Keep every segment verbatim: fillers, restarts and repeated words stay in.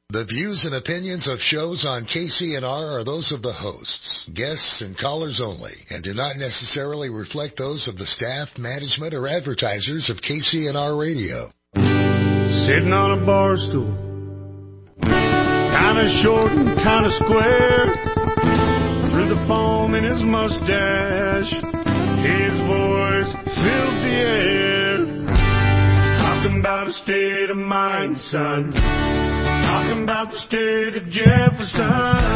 The views and opinions of shows on K C N R are those of the hosts, guests, and callers only, and do not necessarily reflect those of the staff, management, or advertisers of K C N R Radio. Sitting on a bar stool, kinda short and kinda square, through the foam in his mustache, his voice filled the air, talking about a state of mind, son. Talking about the state of Jefferson.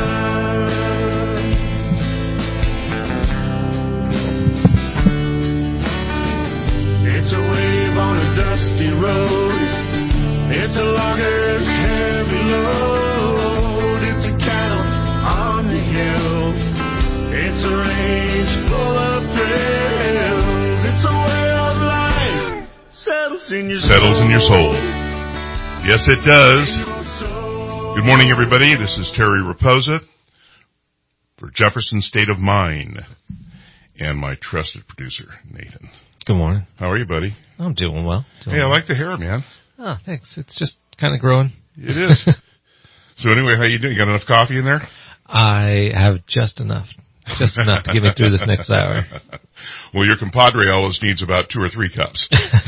It's a wave on a dusty road. It's a logger's heavy load. It's a cattle on the hill. It's a range full of thrills. It's a way of life settles in your settles soul. in your soul. Yes, it does. Good morning, everybody. This is Terry Raposa for Jefferson State of Mind and my trusted producer, Nathan. Good morning. How are you, buddy? I'm doing well. Doing hey, I well. like the hair, man. Oh, thanks. It's just kind of growing. It is. So anyway, how you doing? You got enough coffee in there? I have just enough. Just enough to get me through this next hour. Well, your compadre always needs about two or three cups.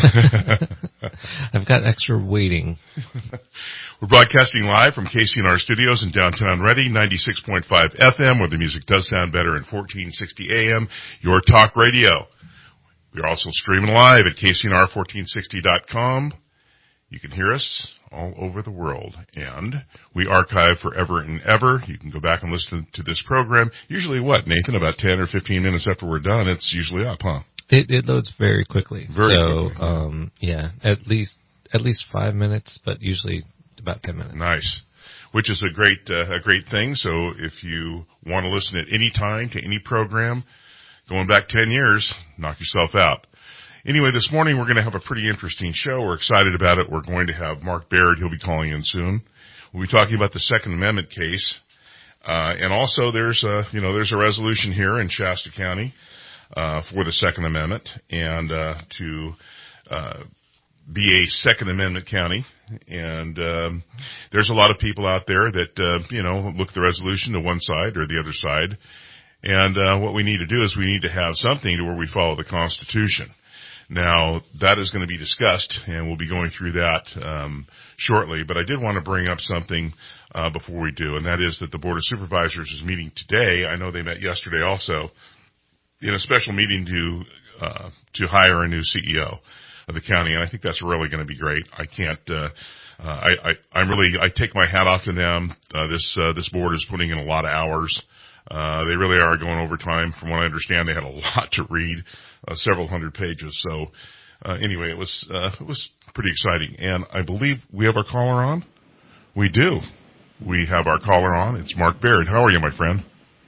I've got extra waiting. We're broadcasting live from K C N R Studios in downtown Reading, ninety-six point five F M, where the music does sound better, and fourteen sixty A M, your talk radio. We're also streaming live at K C N R fourteen sixty dot com. You can hear us all over the world, and we archive forever and ever. You can go back and listen to this program. Usually what, Nathan, about ten or fifteen minutes after we're done, it's usually up, huh? It, it loads very quickly. Very so, quickly. um, yeah, at least, at least five minutes, but usually about ten minutes. Nice. Which is a great, uh, a great thing. So if you want to listen at any time to any program, going back ten years, knock yourself out. Anyway, this morning we're going to have a pretty interesting show. We're excited about it. We're going to have Mark Baird. He'll be calling in soon. We'll be talking about the Second Amendment case. Uh, and also there's a, you know, there's a resolution here in Shasta County, uh, for the Second Amendment and, uh, to, uh, be a Second Amendment county. And, um, there's a lot of people out there that, uh, you know, look at the resolution to one side or the other side. And, uh, what we need to do is we need to have something to where we follow the Constitution. Now, that is going to be discussed, and we'll be going through that um, shortly. But I did want to bring up something uh, before we do, and that is that the Board of Supervisors is meeting today. I know they met yesterday also in a special meeting to uh, to hire a new C E O of the county, and I think that's really going to be great. I can't. Uh, uh, I, I I'm really. I take my hat off to them. Uh, this uh, this board is putting in a lot of hours. Uh, they really are going overtime. From what I understand, they had a lot to read, uh, several hundred pages. So, uh, anyway, it was, uh, it was pretty exciting. And I believe we have our caller on. We do. We have our caller on. It's Mark Baird. How are you, my friend?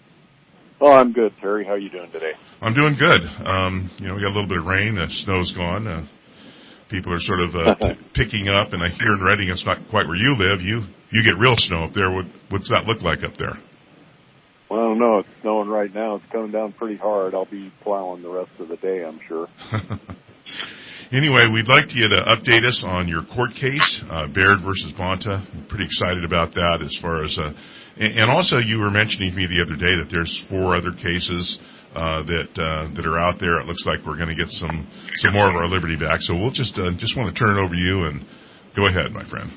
Oh, I'm good, Terry. How are you doing today? I'm doing good. Um, you know, we got a little bit of rain. The snow's gone. Uh, people are sort of, uh, p- picking up. And I hear in Reading, it's not quite where you live. You, you get real snow up there. What, what's that look like up there? Well, I don't know. It's snowing right now. It's coming down pretty hard. I'll be plowing the rest of the day, I'm sure. Anyway, we'd like you to update us on your court case, uh, Baird versus Bonta. I'm pretty excited about that as far as, uh, and, and also you were mentioning to me the other day that there's four other cases, uh, that, uh, that are out there. It looks like we're going to get some, some more of our liberty back. So we'll just, uh, just want to turn it over to you and go ahead, my friend.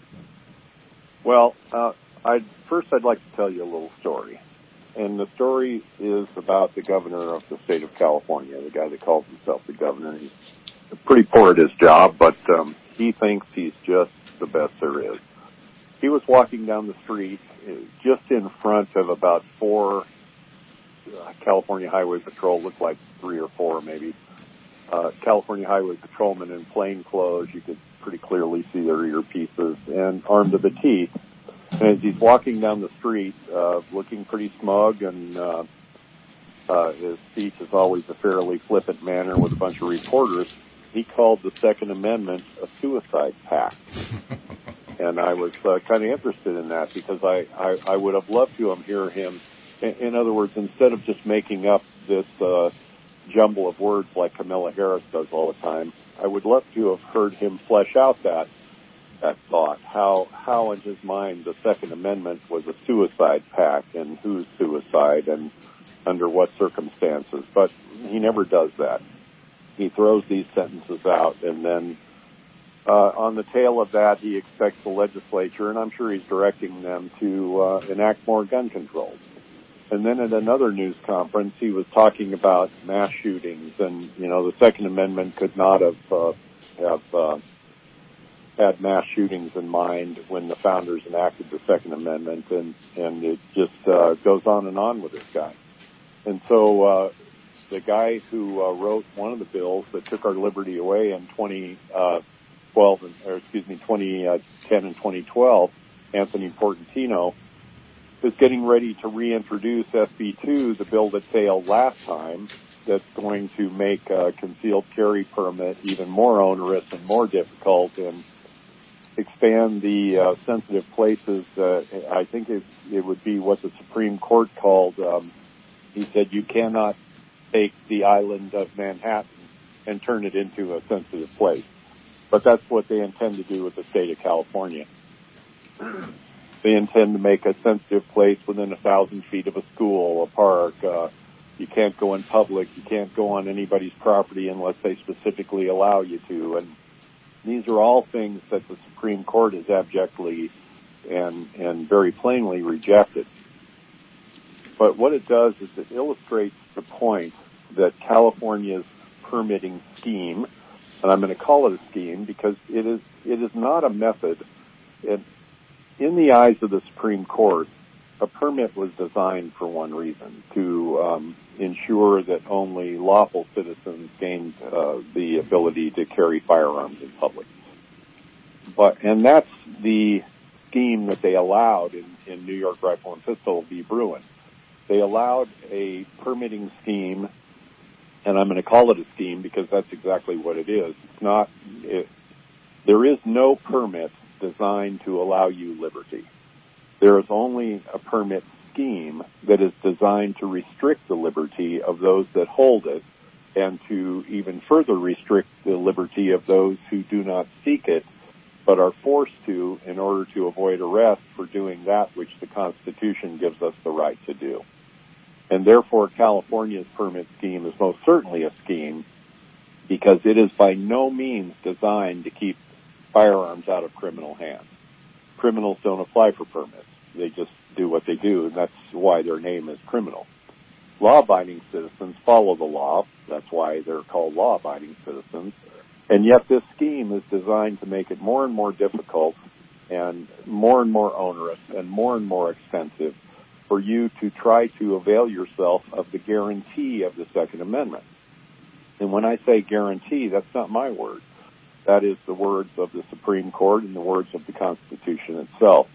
Well, uh, I'd, first I'd like to tell you a little story. And the story is about the governor of the state of California, the guy that calls himself the governor. He's pretty poor at his job, but um, he thinks he's just the best there is. He was walking down the street just in front of about four uh, California Highway Patrol, looked like three or four maybe, uh, California Highway Patrolmen in plain clothes. You could pretty clearly see their earpieces and armed to the teeth. And as he's walking down the street, uh, looking pretty smug, and uh, uh, his speech is always a fairly flippant manner with a bunch of reporters, he called the Second Amendment a suicide pact. And I was uh, kind of interested in that because I, I, I would have loved to have hear him. In, in other words, instead of just making up this uh, jumble of words like Kamala Harris does all the time, I would love to have heard him flesh out that that thought, how how in his mind the Second Amendment was a suicide pact and whose suicide and under what circumstances. But he never does that. He throws these sentences out, and then uh, on the tail of that, he expects the legislature, and I'm sure he's directing them to uh, enact more gun control. And then at another news conference, he was talking about mass shootings, and, you know, the Second Amendment could not have, uh, have uh, had mass shootings in mind when the founders enacted the Second Amendment, and, and it just uh, goes on and on with this guy. And so uh, the guy who uh, wrote one of the bills that took our liberty away in twenty twelve, and, or excuse me, twenty ten and twenty twelve, Anthony Portantino, is getting ready to reintroduce S B two, the bill that failed last time, that's going to make a concealed carry permit even more onerous and more difficult and expand the uh, sensitive places. Uh, I think it, it would be what the Supreme Court called, um, he said, you cannot take the island of Manhattan and turn it into a sensitive place. But that's what they intend to do with the state of California. They intend to make a sensitive place within a thousand feet of a school, a park. Uh, you can't go in public. You can't go on anybody's property unless they specifically allow you to. And these are all things that the Supreme Court has abjectly and, and very plainly rejected. But what it does is it illustrates the point that California's permitting scheme, and I'm going to call it a scheme because it is it is not a method. It, in the eyes of the Supreme Court, a permit was designed for one reason, to um, ensure that only lawful citizens gained uh, the ability to carry firearms in public. But and that's the scheme that they allowed in, in New York Rifle and Pistol v. Bruin. They allowed a permitting scheme, and I'm going to call it a scheme because that's exactly what it is. It's not. It, there is no permit designed to allow you liberty. There is only a permit scheme that is designed to restrict the liberty of those that hold it and to even further restrict the liberty of those who do not seek it but are forced to in order to avoid arrest for doing that which the Constitution gives us the right to do. And therefore, California's permit scheme is most certainly a scheme because it is by no means designed to keep firearms out of criminal hands. Criminals don't apply for permits. They just do what they do, and that's why their name is criminal. Law-abiding citizens follow the law. That's why they're called law-abiding citizens. And yet this scheme is designed to make it more and more difficult and more and more onerous and more and more expensive for you to try to avail yourself of the guarantee of the Second Amendment. And when I say guarantee, that's not my word. That is the words of the Supreme Court and the words of the Constitution itself.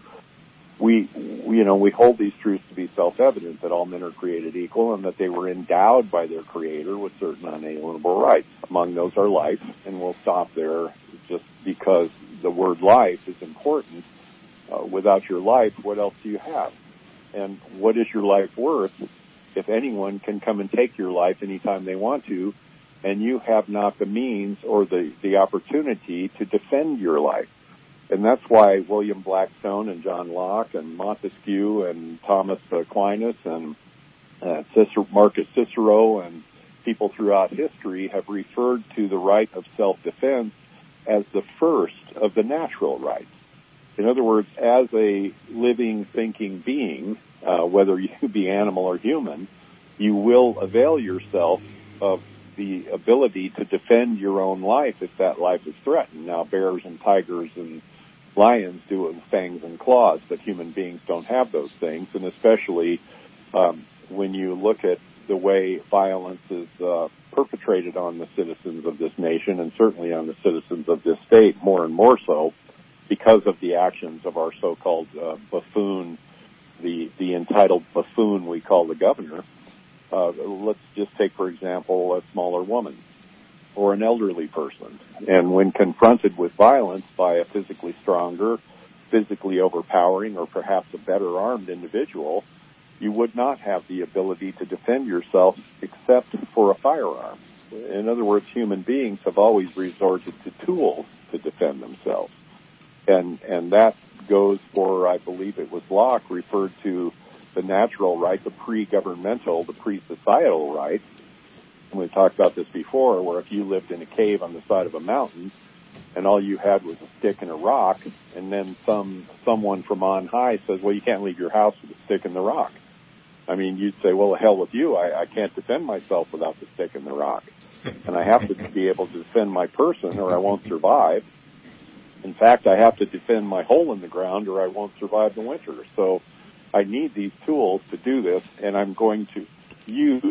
We, you know, we hold these truths to be self-evident, that all men are created equal and that they were endowed by their Creator with certain unalienable rights. Among those are life, and we'll stop there just because the word life is important. Uh, without your life, what else do you have? And what is your life worth if anyone can come and take your life anytime they want to, and you have not the means or the, the opportunity to defend your life? And that's why William Blackstone and John Locke and Montesquieu and Thomas Aquinas and uh, Cicero, Marcus Cicero and people throughout history have referred to the right of self-defense as the first of the natural rights. In other words, as a living, thinking being, uh, whether you be animal or human, you will avail yourself of the ability to defend your own life if that life is threatened. Now, bears and tigers and lions do it with fangs and claws, but human beings don't have those things, and especially um, when you look at the way violence is uh, perpetrated on the citizens of this nation, and certainly on the citizens of this state, more and more so, because of the actions of our so-called uh, buffoon, the, the entitled buffoon we call the governor. Uh, let's just take, for example, a smaller woman or an elderly person. And when confronted with violence by a physically stronger, physically overpowering, or perhaps a better armed individual, you would not have the ability to defend yourself except for a firearm. In other words, human beings have always resorted to tools to defend themselves. And, and that goes for, I believe it was Locke, referred to the natural right, the pre-governmental, the pre-societal right. And we've talked about this before, where if you lived in a cave on the side of a mountain and all you had was a stick and a rock, and then some someone from on high says, well, you can't leave your house with a stick and the rock. I mean, you'd say, well, the hell with you. I, I can't defend myself without the stick and the rock. And I have to be able to defend my person or I won't survive. In fact, I have to defend my hole in the ground or I won't survive the winter. So I need these tools to do this, and I'm going to use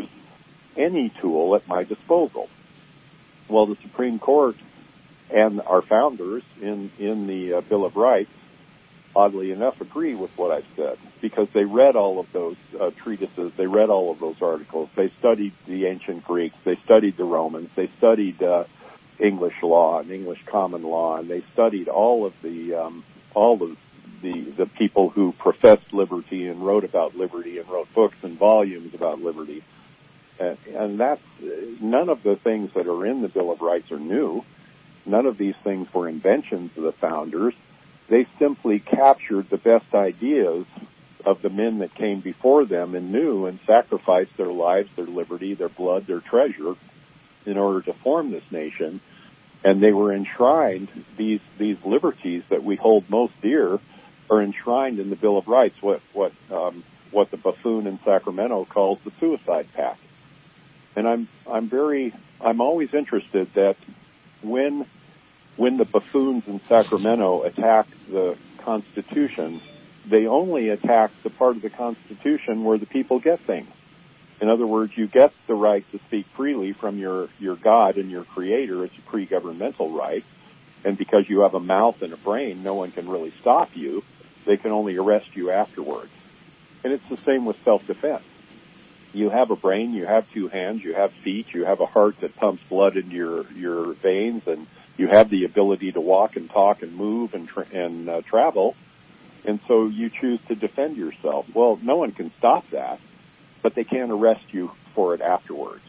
any tool at my disposal. Well, the Supreme Court and our founders in, in the uh, Bill of Rights, oddly enough, agree with what I've said, because they read all of those uh, treatises, they read all of those articles, they studied the ancient Greeks, they studied the Romans, they studied uh, English law and English common law, and they studied all of the um, all of the the people who professed liberty and wrote about liberty and wrote books and volumes about liberty. And, and that's, none of the things that are in the Bill of Rights are new. None of these things were inventions of the founders. They simply captured the best ideas of the men that came before them and knew and sacrificed their lives, their liberty, their blood, their treasure in order to form this nation. And they were enshrined, these these liberties that we hold most dear are enshrined in the Bill of Rights, what what um, what the buffoon in Sacramento calls the suicide pact. And I'm I'm very I'm always interested that when when the buffoons in Sacramento attack the Constitution, they only attack the part of the Constitution where the people get things. In other words, you get the right to speak freely from your, your God and your Creator. It's a pre-governmental right. And because you have a mouth and a brain, no one can really stop you. They can only arrest you afterwards. And it's the same with self-defense. You have a brain, you have two hands, you have feet, you have a heart that pumps blood into your, your veins, and you have the ability to walk and talk and move and, tra- and uh, travel. And so you choose to defend yourself. Well, no one can stop that, but they can't arrest you for it afterwards.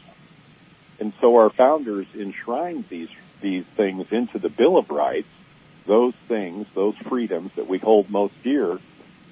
And so our founders enshrined these these things into the Bill of Rights, those things, those freedoms that we hold most dear,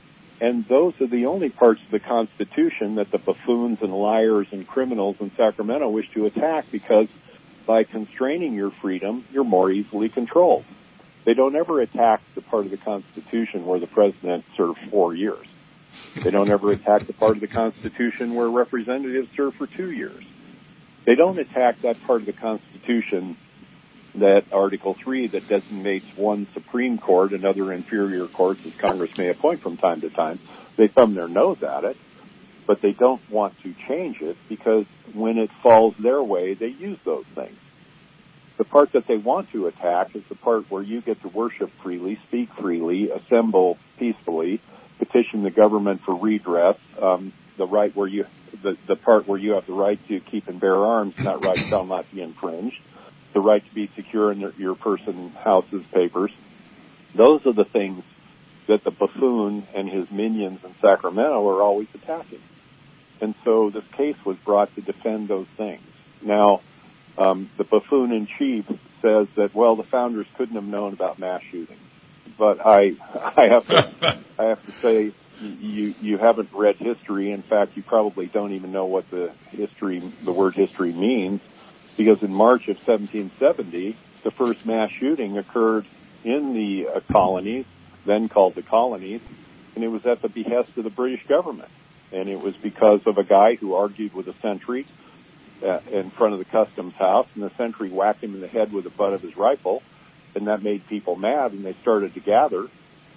and those are the only parts of the Constitution that the buffoons and liars and criminals in Sacramento wish to attack, because by constraining your freedom, you're more easily controlled. They don't ever attack the part of the Constitution where the president served four years. They don't ever attack the part of the Constitution where representatives serve for two years. They don't attack that part of the Constitution, that Article three, that designates one Supreme Court and other inferior courts as Congress may appoint from time to time. They thumb their nose at it, but they don't want to change it, because when it falls their way, they use those things. The part that they want to attack is the part where you get to worship freely, speak freely, assemble peacefully, petition the government for redress, um, the right where you, the, the part where you have the right to keep and bear arms, and that right shall not be infringed, the right to be secure in your person, houses, papers. Those are the things that the buffoon and his minions in Sacramento are always attacking. And so this case was brought to defend those things. Now, um, the buffoon in chief says that, well, the founders couldn't have known about mass shootings. But I, I have to, I have to say, you, you haven't read history. In fact, you probably don't even know what the history, the word history means, because in March of seventeen seventy, the first mass shooting occurred in the uh, colonies, then called the colonies, and it was at the behest of the British government. And it was because of a guy who argued with a sentry uh, in front of the customs house, and the sentry whacked him in the head with the butt of his rifle, and that made people mad, and they started to gather.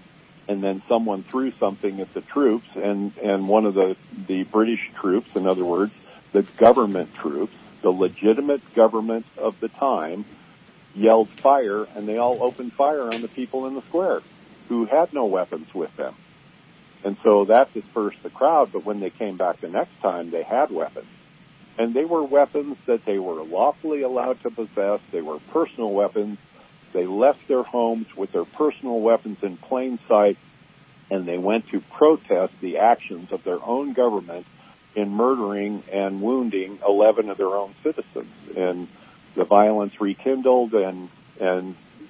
And then someone threw something at the troops, and, and one of the, the British troops, in other words, the government troops, the legitimate government of the time, yelled fire, and they all opened fire on the people in the square who had no weapons with them. And so that dispersed the crowd, but when they came back the next time, they had weapons. And they were weapons that they were lawfully allowed to possess. They were personal weapons. They left their homes with their personal weapons in plain sight, and they went to protest the actions of their own government in murdering and wounding eleven of their own citizens. And the violence rekindled, and and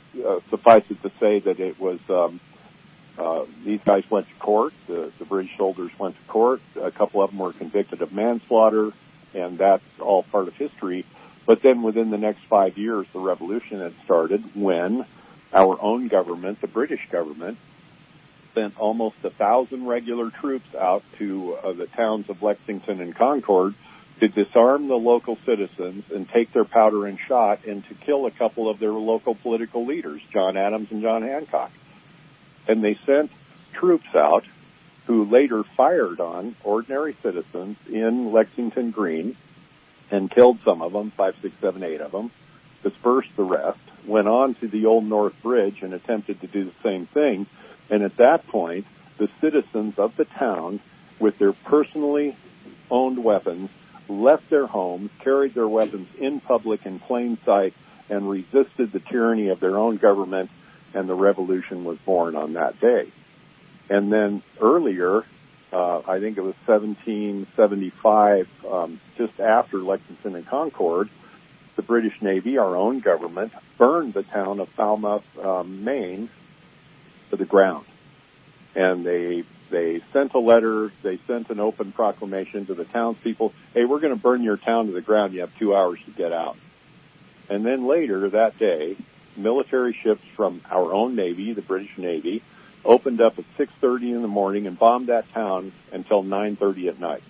uh, suffice it to say that it was um, uh, these guys went to court. The, the British soldiers went to court. A couple of them were convicted of manslaughter, and that's all part of history. But then within the next five years, the revolution had started when our own government, the British government, sent almost a thousand regular troops out to uh, the towns of Lexington and Concord to disarm the local citizens and take their powder and shot and to kill a couple of their local political leaders, John Adams and John Hancock. And they sent troops out who later fired on ordinary citizens in Lexington Green and killed some of them, five, six, seven, eight of them, dispersed the rest, went on to the Old North Bridge and attempted to do the same thing. And at that point, the citizens of the town, with their personally owned weapons, left their homes, carried their weapons in public in plain sight, and resisted the tyranny of their own government, and the revolution was born on that day. And then earlier, uh, I think it was seventeen seventy-five, um, just after Lexington and Concord, the British Navy, our own government, burned the town of Falmouth, um, Maine, to the ground. And they they sent a letter, they sent an open proclamation to the townspeople, hey, we're going to burn your town to the ground, you have two hours to get out. And then later that day, military ships from our own Navy, the British Navy, opened up at six thirty in the morning and bombed that town until nine thirty at night.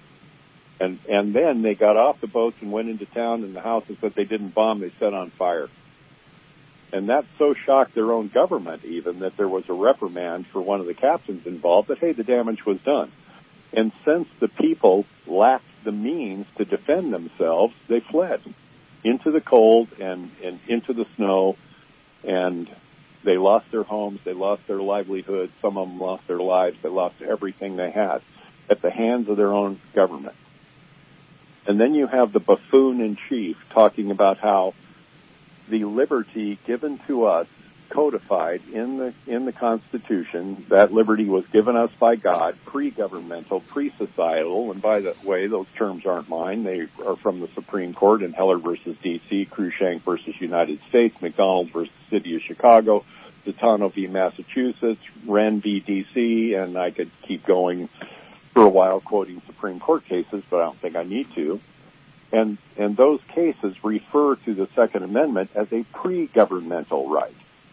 And and then they got off the boats and went into town, and the houses that they didn't bomb, they set on fire. And that so shocked their own government even that there was a reprimand for one of the captains involved that, hey, the damage was done. And since the people lacked the means to defend themselves, they fled into the cold and, and into the snow, and they lost their homes, they lost their livelihood, some of them lost their lives, they lost everything they had at the hands of their own government. And then you have the buffoon-in-chief talking about how the liberty given to us, codified in the in the Constitution, that liberty was given us by God, pre-governmental, pre-societal, and by the way, those terms aren't mine. They are from the Supreme Court in Heller versus D C, Cruikshank versus United States, McDonald versus City of Chicago, Zatano v. Massachusetts, Wren v. D C, and I could keep going for a while quoting Supreme Court cases, but I don't think I need to. And, and those cases refer to the Second Amendment as a pre-governmental right.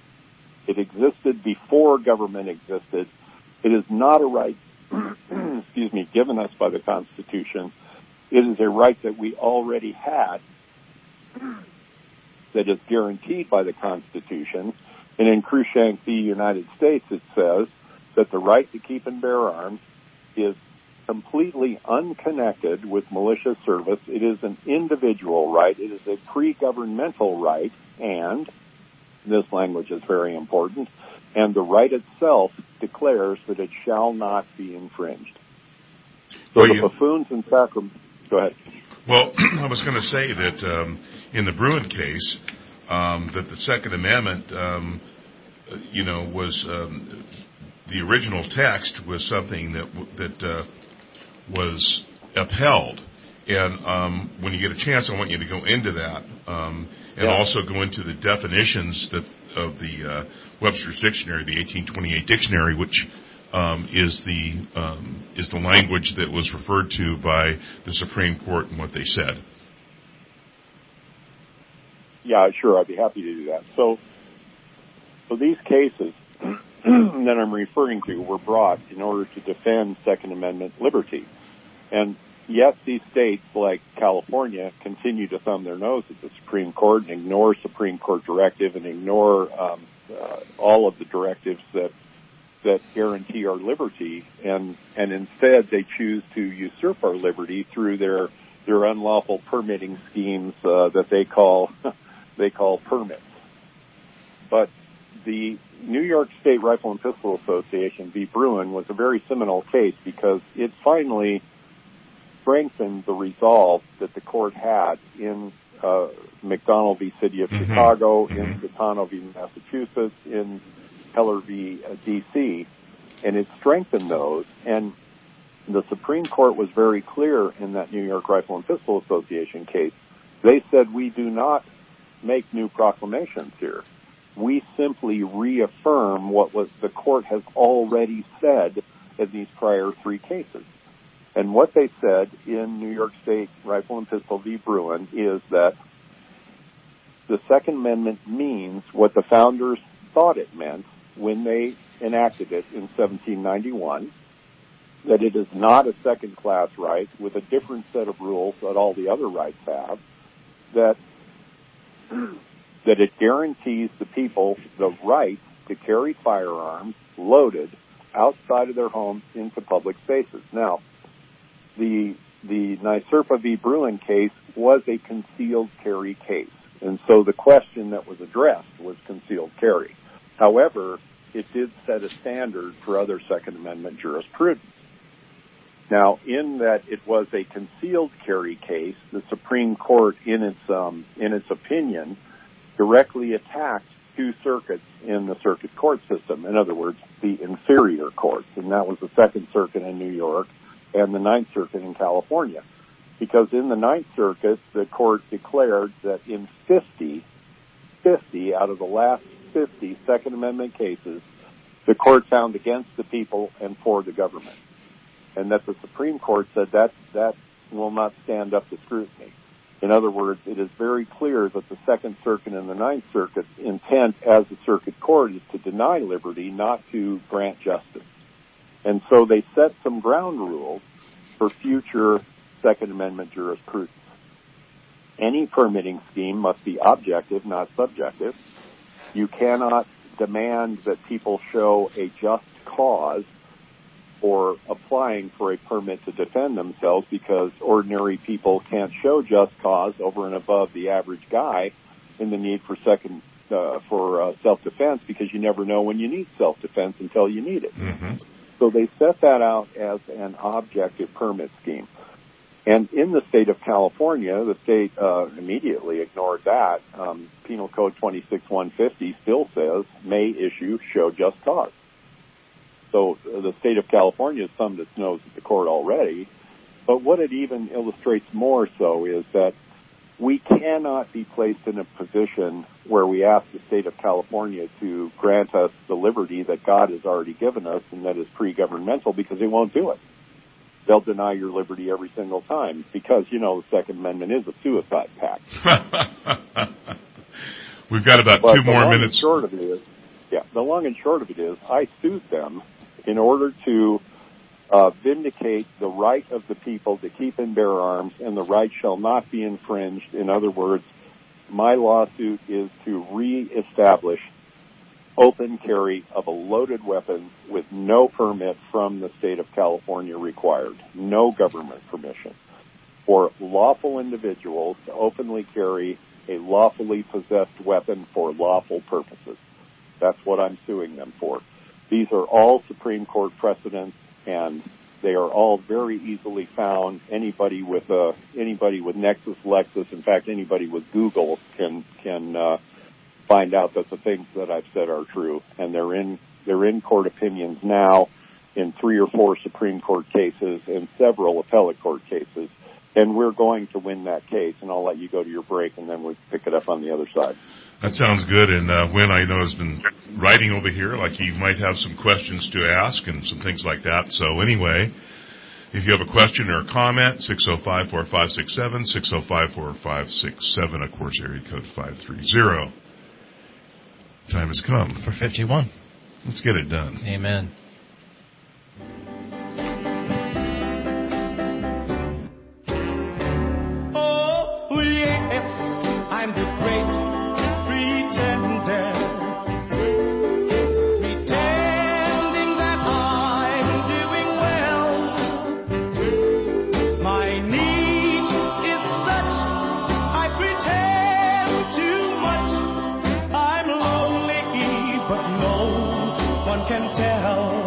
It existed before government existed. It is not a right, excuse me, given us by the Constitution. It is a right that we already had that is guaranteed by the Constitution. And in Cruikshank v. United States, it says that the right to keep and bear arms is completely unconnected with militia service. It is an individual right. It is a pre-governmental right, and this language is very important, and the right itself declares that it shall not be infringed. So well, the you, buffoons in Sacramento... Go ahead. Well, I was going to say that um, in the Bruen case, um, that the Second Amendment, um, you know, was... Um, the original text was something that that uh, was upheld. And um, when you get a chance, I want you to go into that um, and yeah. also go into the definitions that of the uh, Webster's Dictionary, the eighteen twenty-eight dictionary, which um, is the um, is the language that was referred to by the Supreme Court and what they said. Yeah, sure, I'd be happy to do that. So, so these cases that I'm referring to were brought in order to defend Second Amendment liberty. And yet these states, like California, continue to thumb their nose at the Supreme Court and ignore Supreme Court directive and ignore um, uh, all of the directives that that guarantee our liberty, and, and instead they choose to usurp our liberty through their their unlawful permitting schemes uh, that they call they call permits. But the New York State Rifle and Pistol Association v. Bruen was a very seminal case because it finally strengthened the resolve that the court had in uh, McDonald v. City of mm-hmm. Chicago, mm-hmm. in Zatano v. Massachusetts, in Heller v. Uh, D C, and it strengthened those. And the Supreme Court was very clear in that New York Rifle and Pistol Association case. They said, we do not make new proclamations here. We simply reaffirm what was the court has already said in these prior three cases. And what they said in New York State Rifle and Pistol v. Bruin is that the Second Amendment means what the founders thought it meant when they enacted it in seventeen ninety-one, that it is not a second-class right with a different set of rules that all the other rights have, that that it guarantees the people the right to carry firearms loaded outside of their homes into public spaces. Now, the the NYSERPA v. Bruin case was a concealed carry case, and so the question that was addressed was concealed carry. However, it did set a standard for other Second Amendment jurisprudence. Now, in that it was a concealed carry case, the Supreme Court, in its um, in its opinion, directly attacked two circuits in the circuit court system. In other words, the inferior courts, and that was the Second Circuit in New York and the Ninth Circuit in California. Because in the Ninth Circuit, the court declared that in fifty, fifty out of the last fifty Second Amendment cases, the court found against the people and for the government. And that the Supreme Court said that that will not stand up to scrutiny. In other words, it is very clear that the Second Circuit and the Ninth Circuit's intent as a circuit court is to deny liberty, not to grant justice. And so they set some ground rules for future Second Amendment jurisprudence. Any permitting scheme must be objective, not subjective. You cannot demand that people show a just cause for applying for a permit to defend themselves, because ordinary people can't show just cause over and above the average guy in the need for second uh, for uh, self-defense, because you never know when you need self-defense until you need it. Mm-hmm. So they set that out as an objective permit scheme. And in the state of California, the state uh, immediately ignored that. Um, Penal Code twenty-six one fifty still says may issue show just cause. So uh, the state of California has thumbed its nose at the court already. But what it even illustrates more so is that we cannot be placed in a position where we ask the state of California to grant us the liberty that God has already given us and that is pre-governmental, because it won't do it. They'll deny your liberty every single time because, you know, the Second Amendment is a suicide pact. We've got about but two more minutes. The long and short of it is, yeah, the long and short of it is I sued them in order to uh, vindicate the right of the people to keep and bear arms, and the right shall not be infringed. In other words, my lawsuit is to reestablish open carry of a loaded weapon with no permit from the state of California required, no government permission, for lawful individuals to openly carry a lawfully possessed weapon for lawful purposes. That's what I'm suing them for. These are all Supreme Court precedents, and they are all very easily found. Anybody with a, anybody with Nexus, Lexus, in fact, anybody with Google can can uh, find out that the things that I've said are true, and they're in they're in court opinions now, in three or four Supreme Court cases and several appellate court cases, and we're going to win that case. And I'll let you go to your break, and then we'll pick it up on the other side. That sounds good. And uh, Wynn, I know, has been writing over here, like he might have some questions to ask and some things like that. So anyway, if you have a question or a comment, six oh five, four five six seven, six oh five, four five six seven, of course, area code five three zero. Time has come. For fifty-one. Let's get it done. Amen. Oh, yes, I'm the great pretender. Pretending that I'm doing well. My need is such, I pretend too much. I'm lonely, but no one can tell.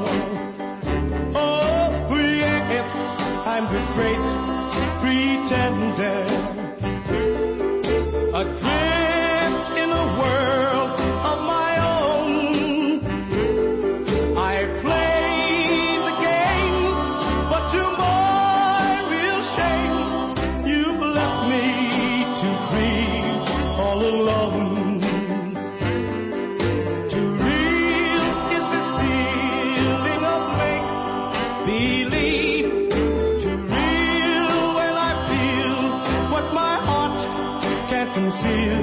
believe too real when I feel what my heart can't conceal.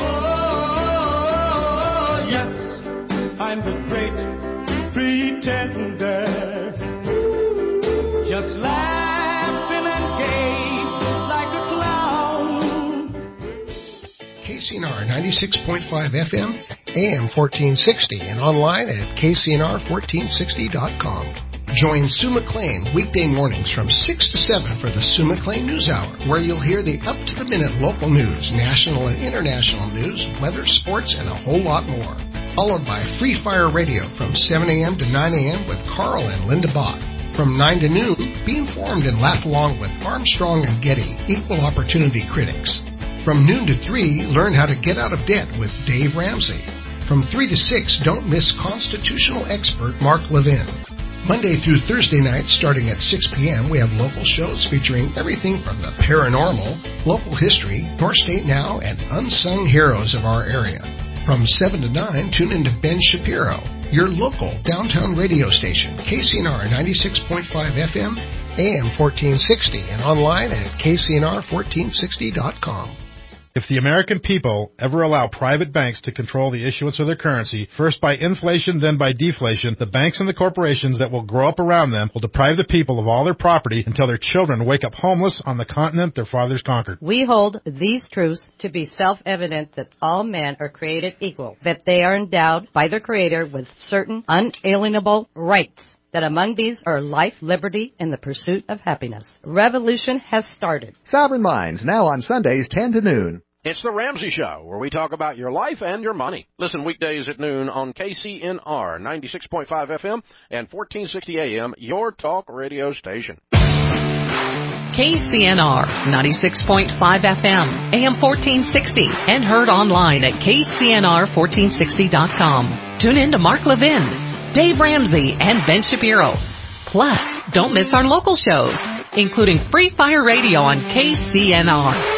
Oh, yes, I'm the great pretender, just laughing and gay like a clown. K C N R ninety-six point five F M, A M fourteen sixty, and online at K C N R fourteen sixty dot com. Join Sue McLean weekday mornings from six to seven for the Sue McLean News Hour, where you'll hear the up-to-the-minute local news, national and international news, weather, sports, and a whole lot more. Followed by Free Fire Radio from seven a.m. to nine a.m. with Carl and Linda Bach. From nine to noon, be informed and laugh along with Armstrong and Getty, equal opportunity critics. From noon to three, learn how to get out of debt with Dave Ramsey. From three to six, don't miss constitutional expert Mark Levin. Monday through Thursday nights, starting at six p.m., we have local shows featuring everything from the paranormal, local history, North State Now, and unsung heroes of our area. From seven to nine, tune into Ben Shapiro, your local downtown radio station, K C N R ninety-six point five F M, A M fourteen sixty, and online at K C N R fourteen sixty dot com. If the American people ever allow private banks to control the issuance of their currency, first by inflation, then by deflation, the banks and the corporations that will grow up around them will deprive the people of all their property until their children wake up homeless on the continent their fathers conquered. We hold these truths to be self-evident that all men are created equal, that they are endowed by their Creator with certain unalienable rights, that among these are life, liberty, and the pursuit of happiness. Revolution has started. Sovereign Minds, now on Sundays, ten to noon. It's the Ramsey Show, where we talk about your life and your money. Listen weekdays at noon on K C N R ninety-six point five F M and fourteen sixty A M, your talk radio station. K C N R ninety-six point five F M, A M fourteen sixty, and heard online at K C N R fourteen sixty dot com. Tune in to Mark Levin, Dave Ramsey, and Ben Shapiro. Plus, don't miss our local shows, including Free Fire Radio on K C N R.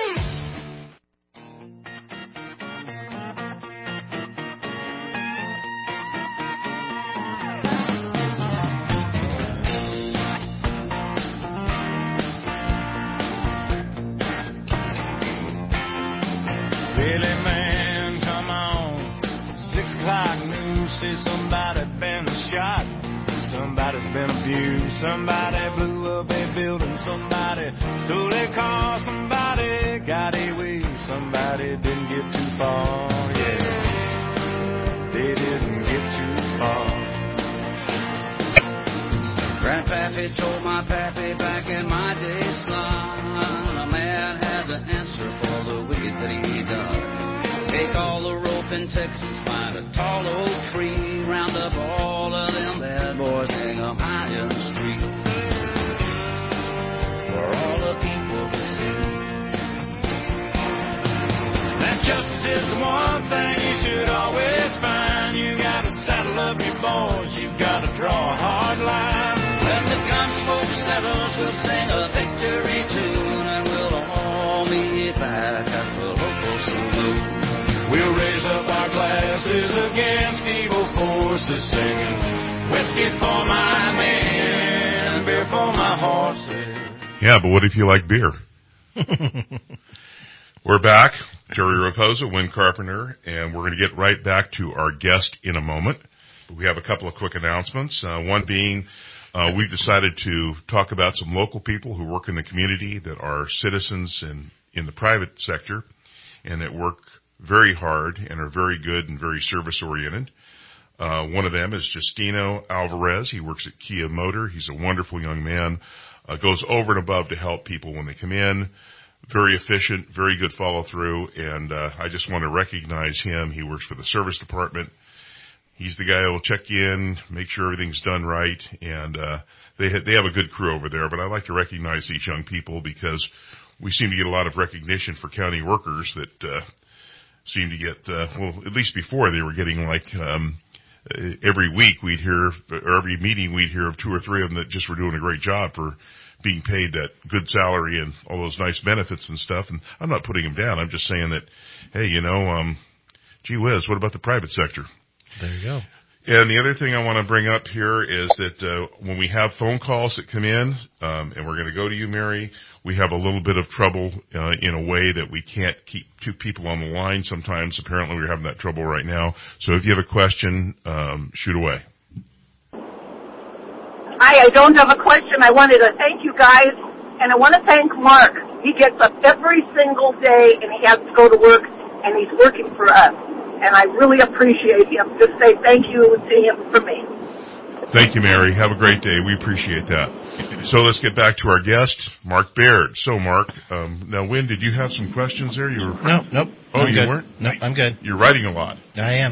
Billy man, come on. Six o'clock news says somebody been shot. Somebody's been abused. Somebody blew up a building. Somebody stole a car. Somebody got away. Somebody didn't get too far. Yeah, they didn't get too far. Grandpappy told my pappy back in my day, son, a man had to answer for the wicked that he done. Take all the rope in Texas, find a tall oak tree, round up all of them bad boys, hang them high in the street for all the people to see. That justice is the one thing you should always find. You gotta saddle up your boys, you gotta draw a hard line. When the gun smoke settles, we'll sing a victory tune, and we'll all meet back at the local saloon. We'll raise up our glasses against evil forces, singing whiskey for my men, beer for my horses. Yeah, but what if you like beer? We're back. Jerry Raposa, Win Carpenter, and we're going to get right back to our guest in a moment. We have a couple of quick announcements. Uh, one being, uh, we've decided to talk about some local people who work in the community that are citizens in, in the private sector and that work very hard and are very good and very service-oriented. Uh, one of them is Justino Alvarez. He works at Kia Motor. He's a wonderful young man, uh, goes over and above to help people when they come in. Very efficient, very good follow-through, and uh, I just want to recognize him. He works for the service department. He's the guy who will check you in, make sure everything's done right, and uh, they ha- they have a good crew over there. But I like to recognize these young people because we seem to get a lot of recognition for county workers that uh, seem to get, uh, well, at least before they were getting like um, every week we'd hear, or every meeting we'd hear of two or three of them that just were doing a great job for being paid that good salary and all those nice benefits and stuff. And I'm not putting them down. I'm just saying that, hey, you know, um, gee whiz, what about the private sector? There you go. And the other thing I want to bring up here is that uh, when we have phone calls that come in, um, and we're going to go to you, Mary, we have a little bit of trouble uh, in a way that we can't keep two people on the line sometimes. Apparently we're having that trouble right now. So if you have a question, um, shoot away. Hi, I don't have a question. I wanted to thank you guys, and I want to thank Mark. He gets up every single day, and he has to go to work, and he's working for us. And I really appreciate him. Just say thank you to him for me. Thank you, Mary. Have a great day. We appreciate that. So let's get back to our guest, Mark Baird. So, Mark, um, now, Wynn, did you have some questions there? You were... No, nope. Oh, I'm you good. weren't? No, I'm good. You're writing a lot. I am.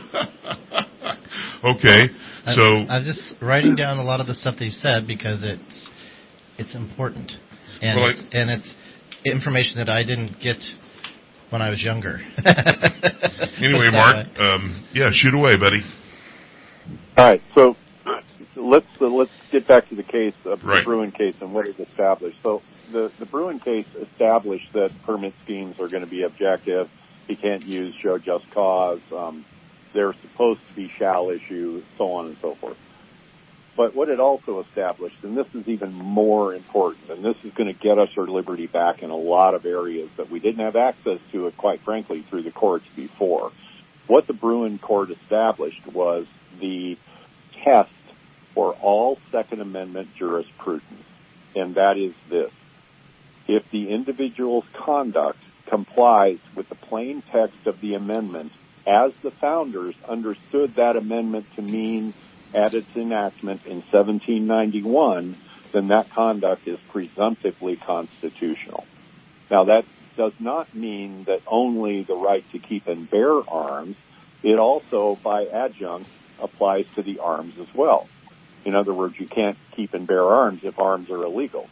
Okay, so... I'm, I'm just writing down a lot of the stuff that he said because it's it's important. And, well, it's, and it's information that I didn't get when I was younger. Anyway, Mark, um, yeah, shoot away, buddy. All right, so let's uh, let's get back to the case, uh, right. the Bruen case, and what is established. So the the Bruen case established that permit schemes are going to be objective. You can't use show just cause. Um, they're supposed to be shall issue, so on and so forth. But what it also established, and this is even more important, and this is going to get us our liberty back in a lot of areas that we didn't have access to it, quite frankly, through the courts before. What the Bruen court established was the test for all Second Amendment jurisprudence, and that is this. If the individual's conduct complies with the plain text of the amendment as the founders understood that amendment to mean at its enactment in seventeen ninety-one, then that conduct is presumptively constitutional. Now, that does not mean that only the right to keep and bear arms. It also, by adjunct, applies to the arms as well. In other words, you can't keep and bear arms if arms are illegal.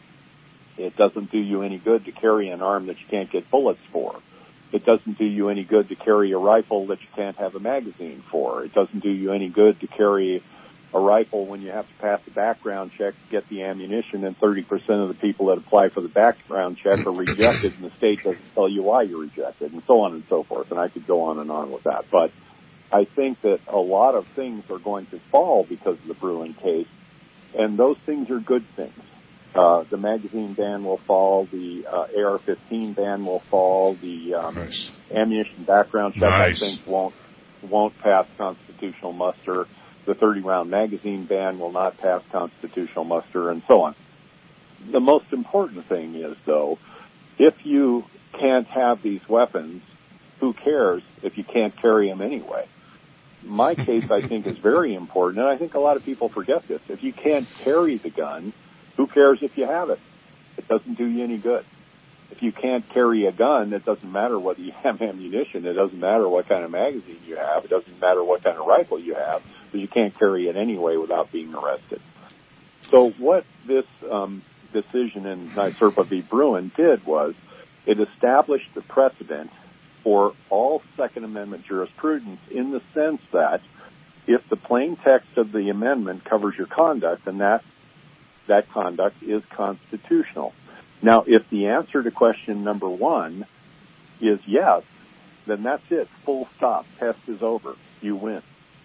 It doesn't do you any good to carry an arm that you can't get bullets for. It doesn't do you any good to carry a rifle that you can't have a magazine for. It doesn't do you any good to carry a rifle when you have to pass a background check to get the ammunition, and thirty percent of the people that apply for the background check are rejected, and the state doesn't tell you why you're rejected, and so on and so forth. And I could go on and on with that. But I think that a lot of things are going to fall because of the Bruen case, and those things are good things. Uh, the magazine ban will fall. The uh, A R fifteen ban will fall. The um, nice. ammunition background check, nice. I think, won't won't pass constitutional muster. The thirty round magazine ban will not pass constitutional muster, and so on. The most important thing is, though, if you can't have these weapons, who cares if you can't carry them anyway? My case, I think, is very important, and I think a lot of people forget this. If you can't carry the gun, who cares if you have it? It doesn't do you any good. If you can't carry a gun, it doesn't matter whether you have ammunition. It doesn't matter what kind of magazine you have. It doesn't matter what kind of rifle you have, because you can't carry it anyway without being arrested. So what this um, decision in NYSERPA v. Bruen did was it established the precedent for all Second Amendment jurisprudence in the sense that if the plain text of the amendment covers your conduct, then that, that conduct is constitutional. Now, if the answer to question number one is yes, then that's it. Full stop. Test is over. You win.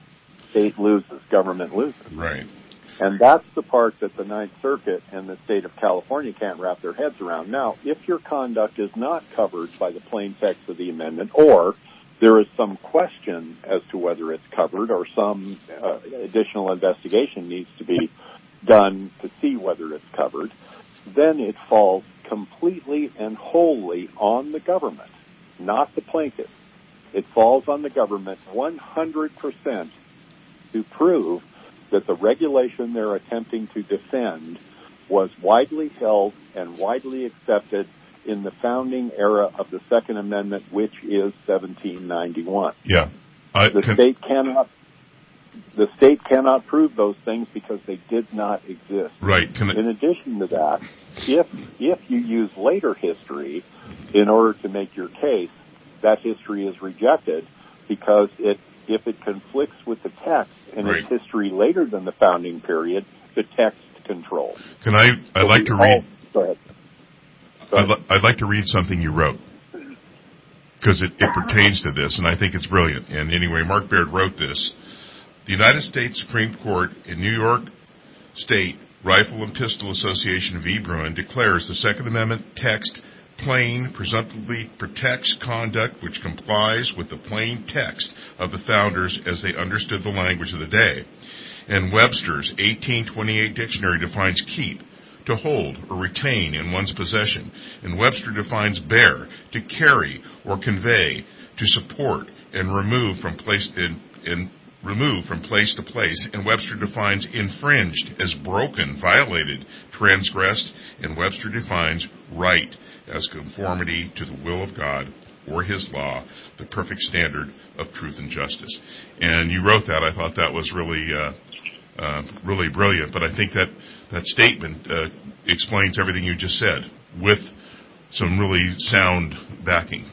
State loses. Government loses. Right. And that's the part that the Ninth Circuit and the state of California can't wrap their heads around. Now, if your conduct is not covered by the plain text of the amendment, or there is some question as to whether it's covered, or some uh, additional investigation needs to be done to see whether it's covered, then it falls completely and wholly on the government, not the plaintiff. It falls on the government one hundred percent to prove that the regulation they're attempting to defend was widely held and widely accepted in the founding era of the Second Amendment, which is seventeen ninety-one. Yeah. I the can... state cannot the state cannot prove those things because they did not exist. Right. Can I... In addition to that, if if you use later history in order to make your case, that history is rejected because it if it conflicts with the text and right. it's history later than the founding period, the text controls. Can I? I'd so like to all, read. Go ahead. Go I'd, ahead. li- I'd like to read something you wrote because it, it pertains to this, and I think it's brilliant. And anyway, Mark Baird wrote this. The United States Supreme Court in New York State Rifle and Pistol Association v. Bruin declares the Second Amendment text plain presumptively protects conduct which complies with the plain text of the founders as they understood the language of the day. And Webster's eighteen twenty-eight dictionary defines keep, to hold or retain in one's possession. And Webster defines bear, to carry or convey, to support and remove from place in, in remove from place to place. And Webster defines infringed as broken, violated, transgressed. And Webster defines right as conformity to the will of God or his law, the perfect standard of truth and justice. And you wrote that. I thought that was really uh, uh, really brilliant. But I think that that statement uh, explains everything you just said with some really sound backing.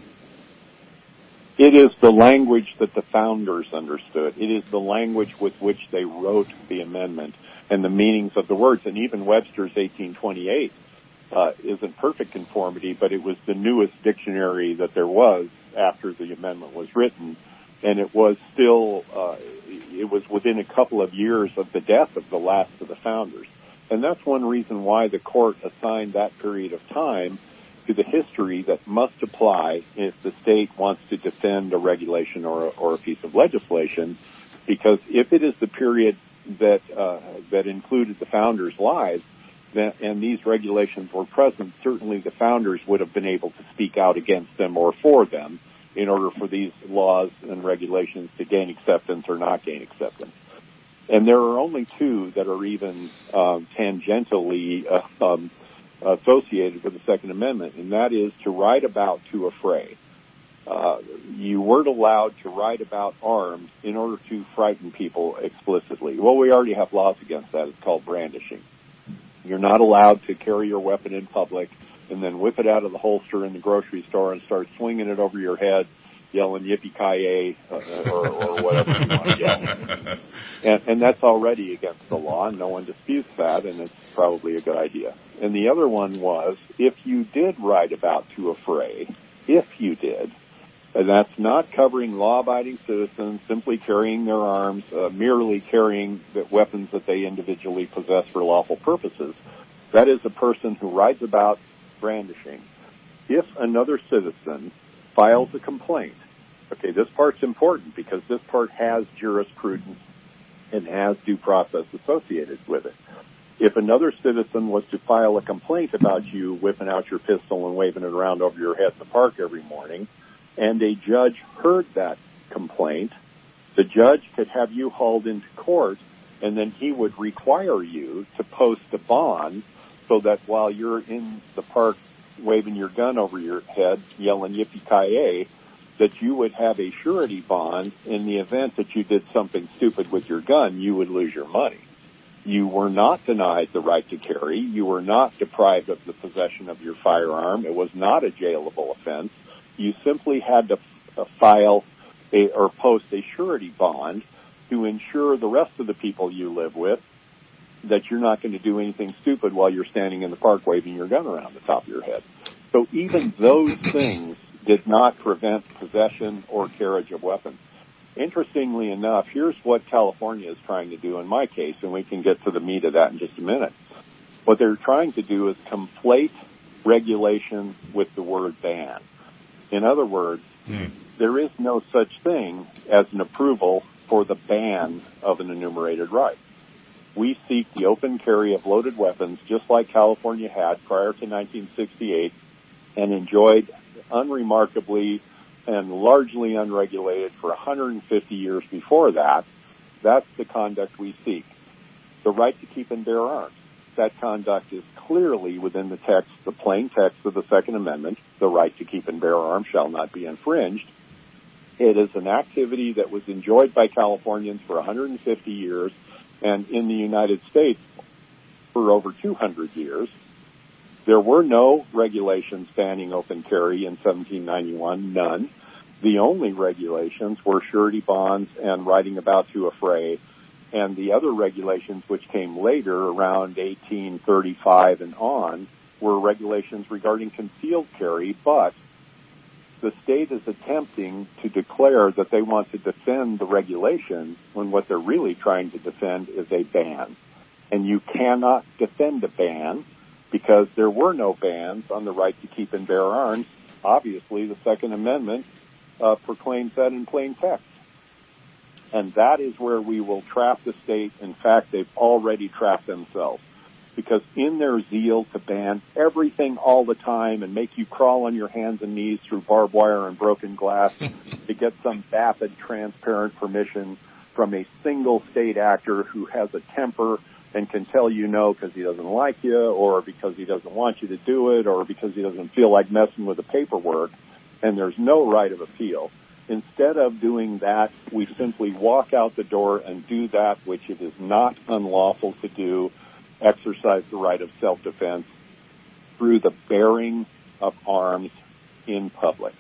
It is the language that the founders understood. It is the language with which they wrote the amendment and the meanings of the words. And even Webster's eighteen twenty-eight uh, isn't perfect conformity, but it was the newest dictionary that there was after the amendment was written. And it was still, uh, it was within a couple of years of the death of the last of the founders. And that's one reason why the court assigned that period of time to the history that must apply if the state wants to defend a regulation or a, or a piece of legislation, because if it is the period that uh, that included the founders' lives, that, and these regulations were present, certainly the founders would have been able to speak out against them or for them in order for these laws and regulations to gain acceptance or not gain acceptance. And there are only two that are even um, tangentially uh, um, associated with the Second Amendment, and that is to ride about to affray. Uh, you weren't allowed to ride about armed in order to frighten people explicitly. Well, we already have laws against that. It's called brandishing. You're not allowed to carry your weapon in public and then whip it out of the holster in the grocery store and start swinging it over your head, yelling yippee-ki-yay, uh, or, or whatever you want to yell. And, and that's already against the law, and no one disputes that, and it's probably a good idea. And the other one was, if you did ride about to affray, if you did, and that's not covering law-abiding citizens simply carrying their arms, uh, merely carrying the weapons that they individually possess for lawful purposes. That is a person who rides about brandishing. If another citizen files a complaint, okay, this part's important because this part has jurisprudence and has due process associated with it. If another citizen was to file a complaint about you whipping out your pistol and waving it around over your head in the park every morning, and a judge heard that complaint, the judge could have you hauled into court, and then he would require you to post a bond so that while you're in the park waving your gun over your head, yelling yippee-ki-yay, that you would have a surety bond in the event that you did something stupid with your gun, you would lose your money. You were not denied the right to carry. You were not deprived of the possession of your firearm. It was not a jailable offense. You simply had to f- file a, or post a surety bond to ensure the rest of the people you live with that you're not going to do anything stupid while you're standing in the park waving your gun around the top of your head. So even those things did not prevent possession or carriage of weapons. Interestingly enough, here's what California is trying to do in my case, and we can get to the meat of that in just a minute. What they're trying to do is conflate regulation with the word ban. In other words, hmm. there is no such thing as an approval for the ban of an enumerated right. We seek the open carry of loaded weapons just like California had prior to nineteen sixty-eight and enjoyed unremarkably and largely unregulated for one hundred fifty years before that. That's the conduct we seek. The right to keep and bear arms. That conduct is clearly within the text, the plain text of the Second Amendment. The right to keep and bear arms shall not be infringed. It is an activity that was enjoyed by Californians for one hundred fifty years and in the United States for over two hundred years. There were no regulations banning open carry in seventeen ninety-one, none. The only regulations were surety bonds and riding about to affray, and the other regulations which came later, around eighteen thirty-five and on, were regulations regarding concealed carry, but the state is attempting to declare that they want to defend the regulation when what they're really trying to defend is a ban. And you cannot defend a ban because there were no bans on the right to keep and bear arms. Obviously, the Second Amendment uh, proclaims that in plain text. And that is where we will trap the state. In fact, they've already trapped themselves. Because in their zeal to ban everything all the time and make you crawl on your hands and knees through barbed wire and broken glass to get some vapid, transparent permission from a single state actor who has a temper and can tell you no because he doesn't like you or because he doesn't want you to do it or because he doesn't feel like messing with the paperwork, and there's no right of appeal. Instead of doing that, we simply walk out the door and do that which it is not unlawful to do, exercise the right of self-defense through the bearing of arms in public.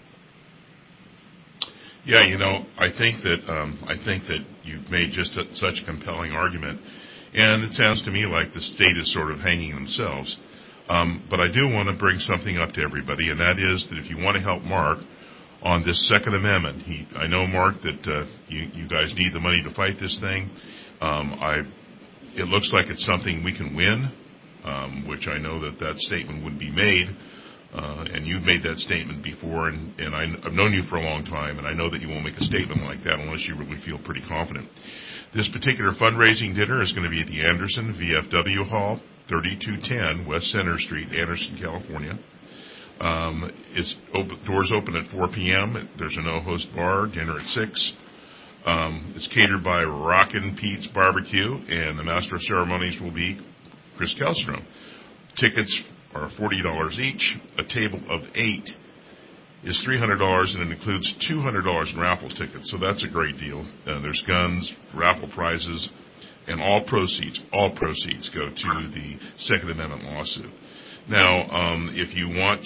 Yeah, you know, I think that um, I think that you've made just a, such a compelling argument, and it sounds to me like the state is sort of hanging themselves. Um, but I do want to bring something up to everybody, and that is that if you want to help Mark on this Second Amendment, he, I know, Mark, that uh, you, you guys need the money to fight this thing. Um, I. It looks like it's something we can win, um, which I know that that statement would be made, uh, and you've made that statement before, and, and I, I've known you for a long time, and I know that you won't make a statement like that unless you really feel pretty confident. This particular fundraising dinner is going to be at the Anderson V F W Hall, thirty-two ten West Center Street, Anderson, California. Um, it's open, doors open at four p.m. There's a no-host bar, dinner at six. Um, it's catered by Rockin' Pete's Barbecue, and the master of ceremonies will be Chris Kellstrom. Tickets are forty dollars each. A table of eight is three hundred dollars, and it includes two hundred dollars in raffle tickets, so that's a great deal. Uh, there's guns, raffle prizes, and all proceeds, all proceeds go to the Second Amendment lawsuit. Now, um, if you want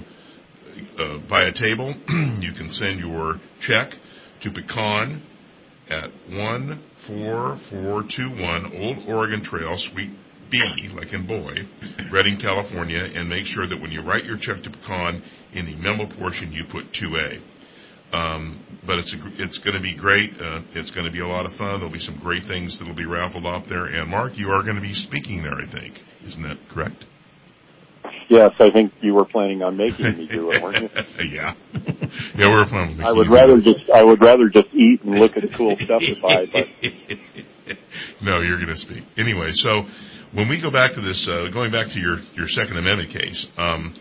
to uh, buy a table, you can send your check to Pecan at one four four two one Old Oregon Trail, Suite B, like in boy, Redding, California, and make sure that when you write your check to Pecan, in the memo portion you put two A. Um, but it's a, it's going to be great. Uh, it's going to be a lot of fun. There'll be some great things that will be raffled off there. And Mark, you are going to be speaking there, I think. Isn't that correct? Yes, I think you were planning on making me do it, weren't you? yeah, yeah, we're planning. I would rather just I would rather just eat and look at the cool stuff to buy. But no, you're going to speak anyway. So when we go back to this, uh, going back to your, your Second Amendment case, um,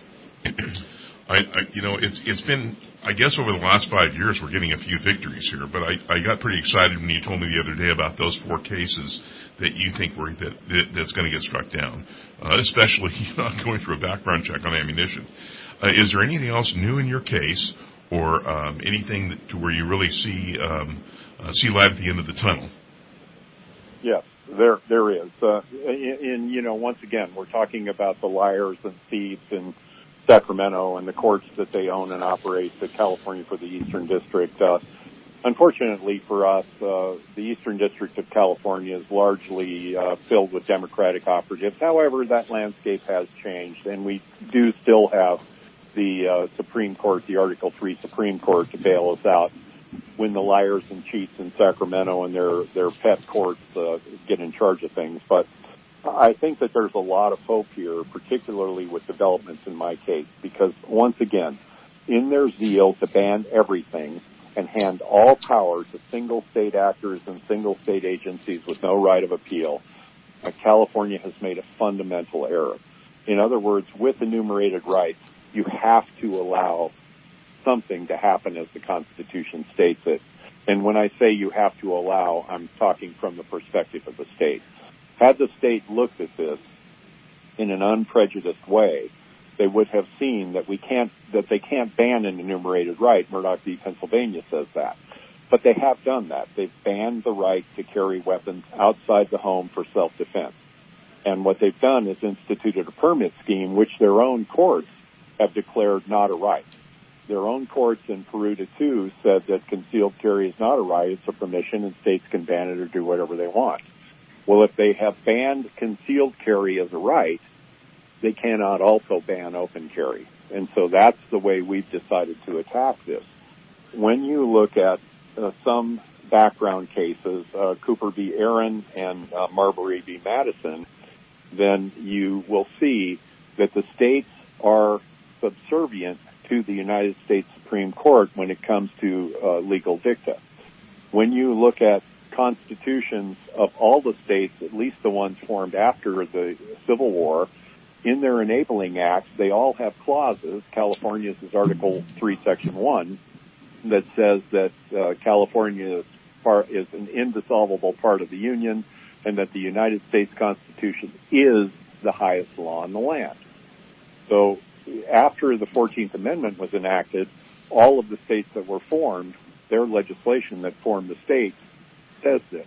I, I you know it's it's been I guess over the last five years we're getting a few victories here. But I, I got pretty excited when you told me the other day about those four cases that you think were that, that that's going to get struck down. Uh, especially not going through a background check on ammunition. Uh, is there anything else new in your case, or um, anything that, to where you really see um, uh, see light at the end of the tunnel? Yes, there there is. Uh, and you know, once again, we're talking about the liars and thieves in Sacramento and the courts that they own and operate. The California for the Eastern District. Uh, Unfortunately for us, uh, the Eastern District of California is largely uh, filled with Democratic operatives. However, that landscape has changed, and we do still have the uh, Supreme Court, the Article three Supreme Court, to bail us out when the liars and cheats in Sacramento and their, their pet courts uh, get in charge of things. But I think that there's a lot of hope here, particularly with developments in my case, because once again, in their zeal to ban everything and hand all power to single state actors and single state agencies with no right of appeal, uh, California has made a fundamental error. In other words, with enumerated rights, you have to allow something to happen as the Constitution states it. And when I say you have to allow, I'm talking from the perspective of the state. Had the state looked at this in an unprejudiced way, they would have seen that we can't, that they can't ban an enumerated right. Murdoch v. Pennsylvania says that. But they have done that. They've banned the right to carry weapons outside the home for self-defense. And what they've done is instituted a permit scheme which their own courts have declared not a right. Their own courts in Peruta, too, said that concealed carry is not a right, it's a permission, and states can ban it or do whatever they want. Well, if they have banned concealed carry as a right, they cannot also ban open carry. And so that's the way we've decided to attack this. When you look at uh, some background cases, uh, Cooper v. Aaron and uh, Marbury v. Madison, then you will see that the states are subservient to the United States Supreme Court when it comes to uh, legal dicta. When you look at constitutions of all the states, at least the ones formed after the Civil War, in their enabling acts, they all have clauses. California's is Article three, Section one, that says that uh, California is, part, is an indissoluble part of the Union and that the United States Constitution is the highest law in the land. So after the fourteenth Amendment was enacted, all of the states that were formed, their legislation that formed the states says this.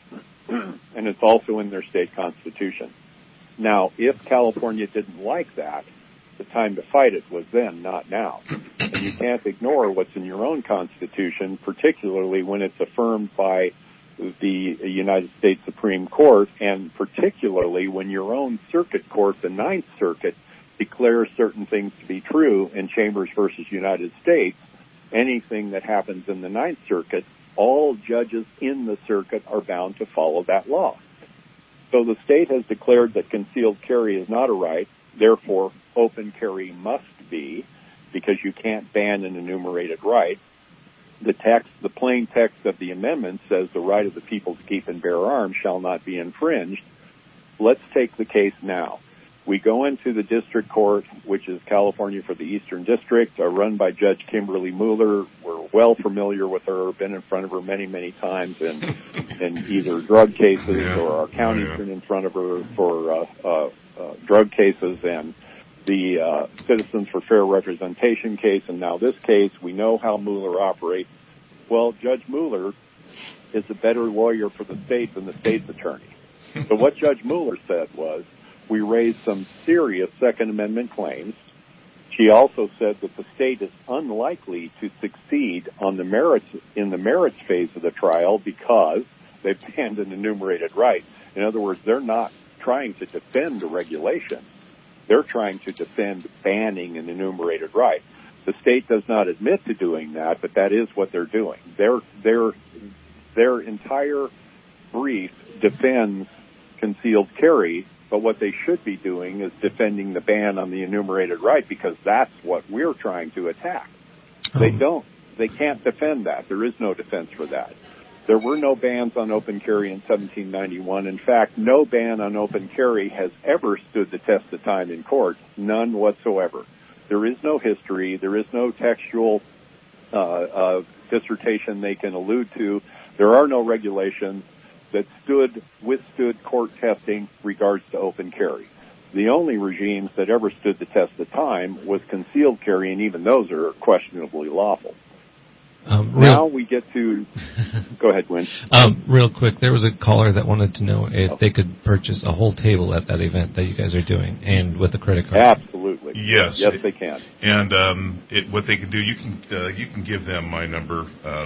And it's also in their state constitution. Now, if California didn't like that, the time to fight it was then, not now. And you can't ignore what's in your own constitution, particularly when it's affirmed by the United States Supreme Court, and particularly when your own circuit court, the Ninth Circuit, declares certain things to be true in Chambers versus United States. Anything that happens in the Ninth Circuit, all judges in the circuit are bound to follow that law. So the state has declared that concealed carry is not a right, therefore open carry must be, because you can't ban an enumerated right. The text, the plain text of the amendment says the right of the people to keep and bear arms shall not be infringed. Let's take the case now. We go into the district court, which is California for the Eastern District, uh, run by Judge Kimberly Mueller. We're well familiar with her, been in front of her many, many times in, in either drug cases yeah. or our county's oh, yeah. been in front of her for uh, uh, uh, drug cases and the uh, Citizens for Fair Representation case, and now this case. We know how Mueller operates. Well, Judge Mueller is a better lawyer for the state than the state's attorney. So what Judge Mueller said was, we raised some serious Second Amendment claims. She also said that the state is unlikely to succeed on the merits in the merits phase of the trial because they've banned an enumerated right. In other words, they're not trying to defend the regulation. They're trying to defend banning an enumerated right. The state does not admit to doing that, but that is what they're doing. Their their their entire brief defends concealed carry, but what they should be doing is defending the ban on the enumerated right, because that's what we're trying to attack. They don't. They can't defend that. There is no defense for that. There were no bans on open carry in seventeen ninety-one. In fact, no ban on open carry has ever stood the test of time in court. None whatsoever. There is no history. There is no textual uh, uh, dissertation they can allude to. There are no regulations that stood, withstood court testing regards to open carry. The only regimes that ever stood the test of time was concealed carry, and even those are questionably lawful. Um, real, now we get to... Go ahead, Gwen. Um, real quick, there was a caller that wanted to know if oh. they could purchase a whole table at that event that you guys are doing, and with a credit card. Absolutely. Yes. Yes, they can. And um, it, what they can do, you can uh, you can give them my number. Uh,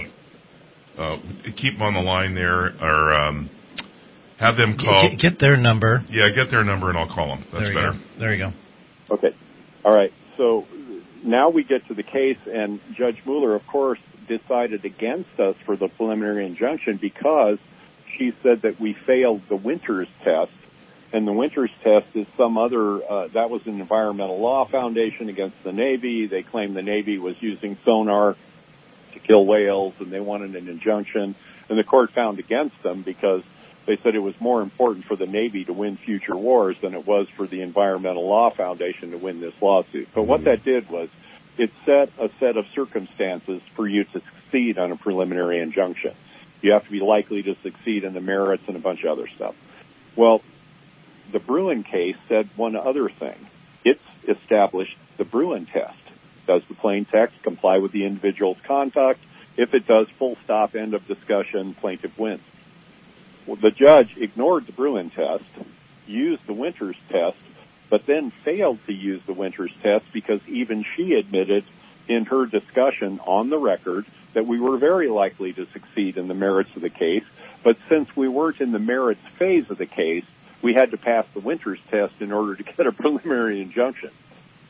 uh, keep them on the line there, or um, have them call. Get, get their number. Yeah, get their number, and I'll call them. That's there you better. Go. There you go. Okay. All right. So now we get to the case, and Judge Mueller, of course, decided against us for the preliminary injunction because she said that we failed the Winters test, and the Winters test is some other, uh, that was an environmental law foundation against the Navy. They claimed the Navy was using sonar to kill whales, and they wanted an injunction, and the court found against them because they said it was more important for the Navy to win future wars than it was for the Environmental Law Foundation to win this lawsuit. But what that did was it set a set of circumstances for you to succeed on a preliminary injunction. You have to be likely to succeed in the merits and a bunch of other stuff. Well, the Bruin case said one other thing. It's established the Bruin test. Does the plain text comply with the individual's conduct? If it does, full stop, end of discussion, plaintiff wins. Well, the judge ignored the Bruin test, used the Winters test, but then failed to use the Winters test because even she admitted in her discussion on the record that we were very likely to succeed in the merits of the case, but since we weren't in the merits phase of the case, we had to pass the Winters test in order to get a preliminary injunction.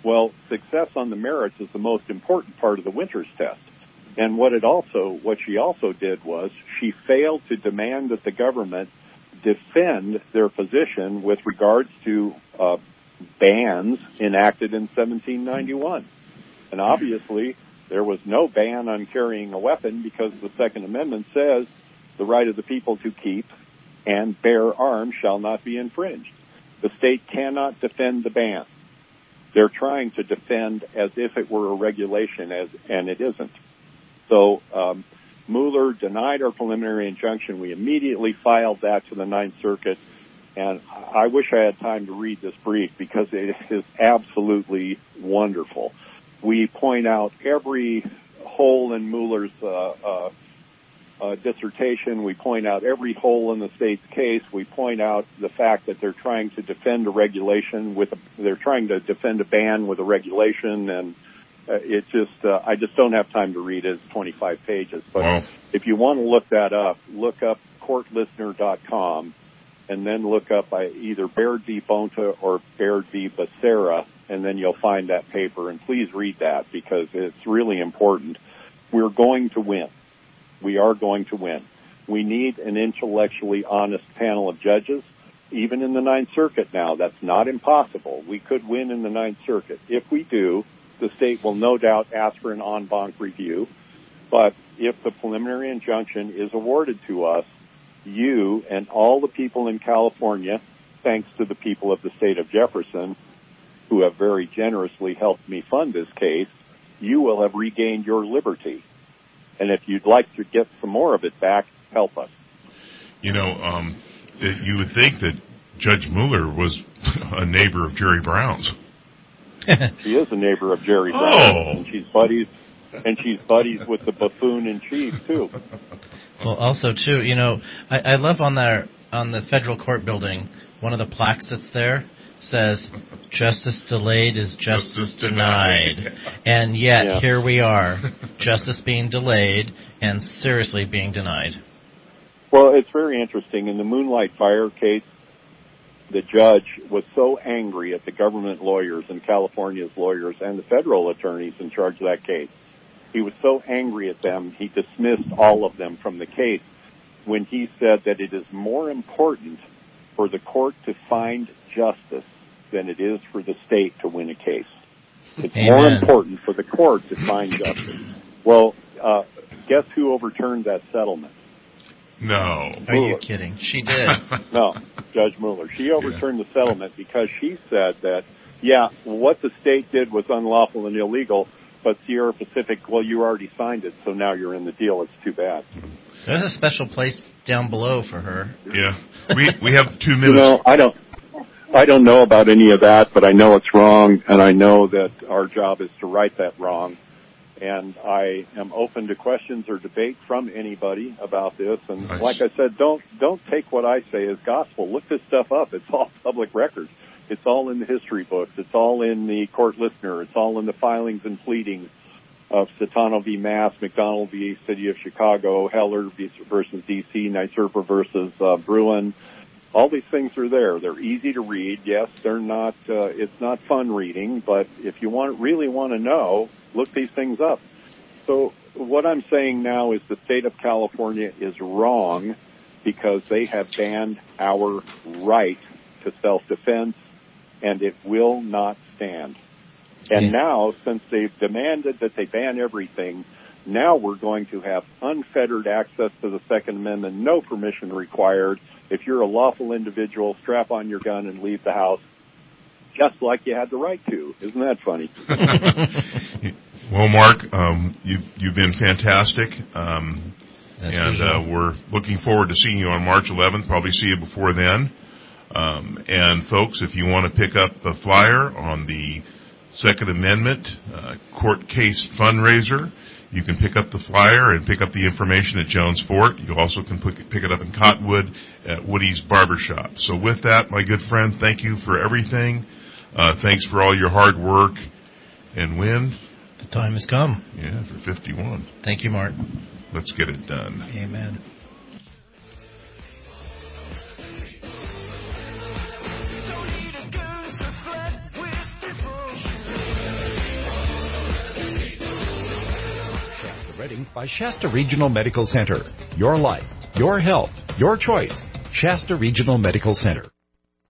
Well, success on the merits is the most important part of the Winters test. And what it also, what she also did was she failed to demand that the government defend their position with regards to uh, bans enacted in seventeen ninety-one. And obviously, there was no ban on carrying a weapon because the Second Amendment says the right of the people to keep and bear arms shall not be infringed. The state cannot defend the ban. They're trying to defend as if it were a regulation, as and it isn't. So um, Mueller denied our preliminary injunction. We immediately filed that to the Ninth Circuit, and I wish I had time to read this brief because it is absolutely wonderful. We point out every hole in Mueller's uh, uh, uh, dissertation. We point out every hole in the state's case. We point out the fact that they're trying to defend a regulation with a, they're trying to defend a ban with a regulation, and uh, it just uh, I just don't have time to read it. It's twenty-five pages. But wow. If you want to look that up, look up court listener dot com, and then look up uh, either Baird v. Bonta or Baird v. Becerra, and then you'll find that paper. And please read that because it's really important. We're going to win. We are going to win. We need an intellectually honest panel of judges, even in the Ninth Circuit now. That's not impossible. We could win in the Ninth Circuit. If we do, the state will no doubt ask for an en banc review. But if the preliminary injunction is awarded to us, you and all the people in California, thanks to the people of the state of Jefferson, who have very generously helped me fund this case, you will have regained your liberty. And if you'd like to get some more of it back, help us. You know, um, it, you would think that Judge Mueller was a neighbor of Jerry Brown's. She is a neighbor of Jerry oh. Brown, and she's buddies, and she's buddies with the buffoon in chief too. Well, also too, you know, I, I love on there on the federal court building, one of the plaques that's there says, "Justice delayed is justice, justice denied," denied. And yet yeah. here we are, justice being delayed and seriously being denied. Well, it's very interesting. In the Moonlight Fire case, the judge was so angry at the government lawyers and California's lawyers and the federal attorneys in charge of that case. He was so angry at them, he dismissed all of them from the case when he said that it is more important for the court to find justice than it is for the state to win a case. It's Amen. More important for the court to find justice. Well, uh, guess who overturned that settlement? No. Are Mueller. you kidding? She did. No, Judge Mueller. She overturned yeah. the settlement because she said that, yeah, what the state did was unlawful and illegal, but Sierra Pacific, well, you already signed it, so now you're in the deal. It's too bad. There's a special place down below for her. Yeah. We we have two minutes. You know, I don't, I don't know about any of that, but I know it's wrong, and I know that our job is to right that wrong. And I am open to questions or debate from anybody about this. And nice. Like I said, don't don't take what I say as gospel. Look this stuff up. It's all public record. It's all in the history books. It's all in the court listener. It's all in the filings and pleadings of Satano v. Mass, McDonald v. City of Chicago, Heller versus D C, Nysurpa versus uh, Bruin. All these things are there. They're easy to read. Yes, they're not. Uh, it's not fun reading, but if you want really want to know, look these things up. So what I'm saying now is the state of California is wrong because they have banned our right to self-defense, and it will not stand. And now, since they've demanded that they ban everything, now we're going to have unfettered access to the Second Amendment, no permission required. If you're a lawful individual, strap on your gun and leave the house, just like you had the right to. Isn't that funny? Well, Mark, um, you've, you've been fantastic, um, and uh, we're looking forward to seeing you on March eleventh, probably see you before then. Um, and, folks, if you want to pick up a flyer on the Second Amendment uh, court case fundraiser, you can pick up the flyer and pick up the information at Jones Fort. You also can pick it up in Cottonwood at Woody's Barbershop. So with that, my good friend, thank you for everything. Uh, thanks for all your hard work. And Win? The time has come. Yeah, for fifty-one. Thank you, Mark. Let's get it done. Amen. Don't need a gun to sweat with devotion. by Shasta Regional Medical Center. Your life, your health, your choice. Shasta Regional Medical Center.